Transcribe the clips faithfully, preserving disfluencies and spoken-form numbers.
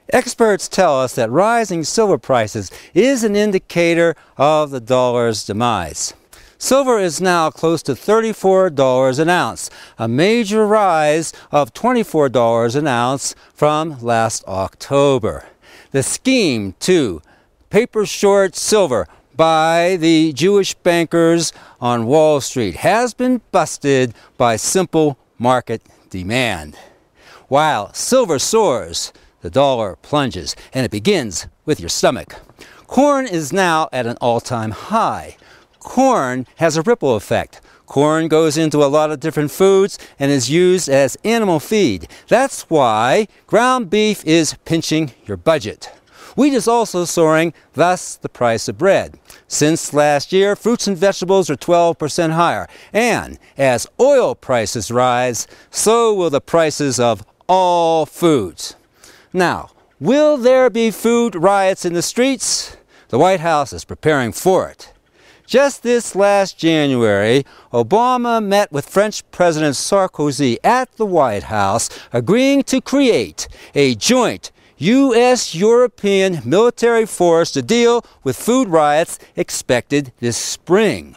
Experts tell us that rising silver prices is an indicator of the dollar's demise. Silver is now close to thirty-four dollars an ounce, a major rise of twenty-four dollars an ounce from last October. The scheme to paper short silver by the Jewish bankers on Wall Street has been busted by simple market demand. While silver soars, the dollar plunges, and it begins with your stomach. Corn is now at an all-time high. Corn has a ripple effect. Corn goes into a lot of different foods and is used as animal feed. That's why ground beef is pinching your budget. Wheat is also soaring, thus the price of bread. Since last year, fruits and vegetables are twelve percent higher. And as oil prices rise, so will the prices of all foods. Now, will there be food riots in the streets? The White House is preparing for it. Just this last January, Obama met with French President Sarkozy at the White House, agreeing to create a joint U S European military force to deal with food riots expected this spring.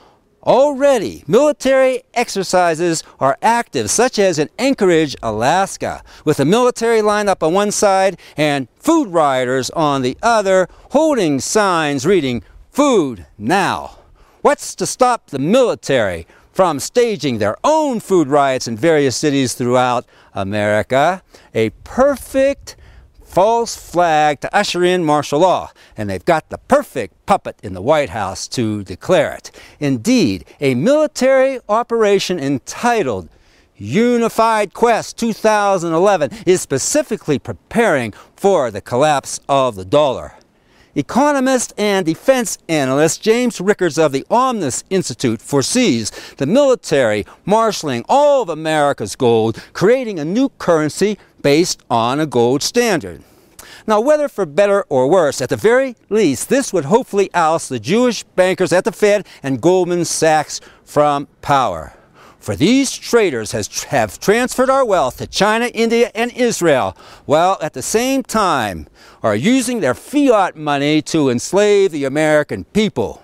Already, military exercises are active, such as in Anchorage, Alaska, with a military lineup on one side and food rioters on the other, holding signs reading, "Food now." What's to stop the military from staging their own food riots in various cities throughout America? A perfect false flag to usher in martial law, and they've got the perfect puppet in the White House to declare it. Indeed, a military operation entitled Unified Quest two thousand eleven is specifically preparing for the collapse of the dollar. Economist and defense analyst James Rickards of the Omnis Institute foresees the military marshaling all of America's gold, creating a new currency based on a gold standard. Now, whether for better or worse, at the very least, this would hopefully oust the Jewish bankers at the Fed and Goldman Sachs from power. For these traders has, have transferred our wealth to China, India, and Israel, while at the same time are using their fiat money to enslave the American people.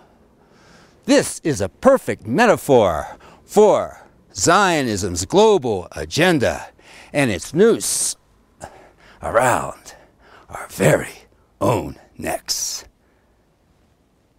This is a perfect metaphor for Zionism's global agenda and its noose around our very own necks.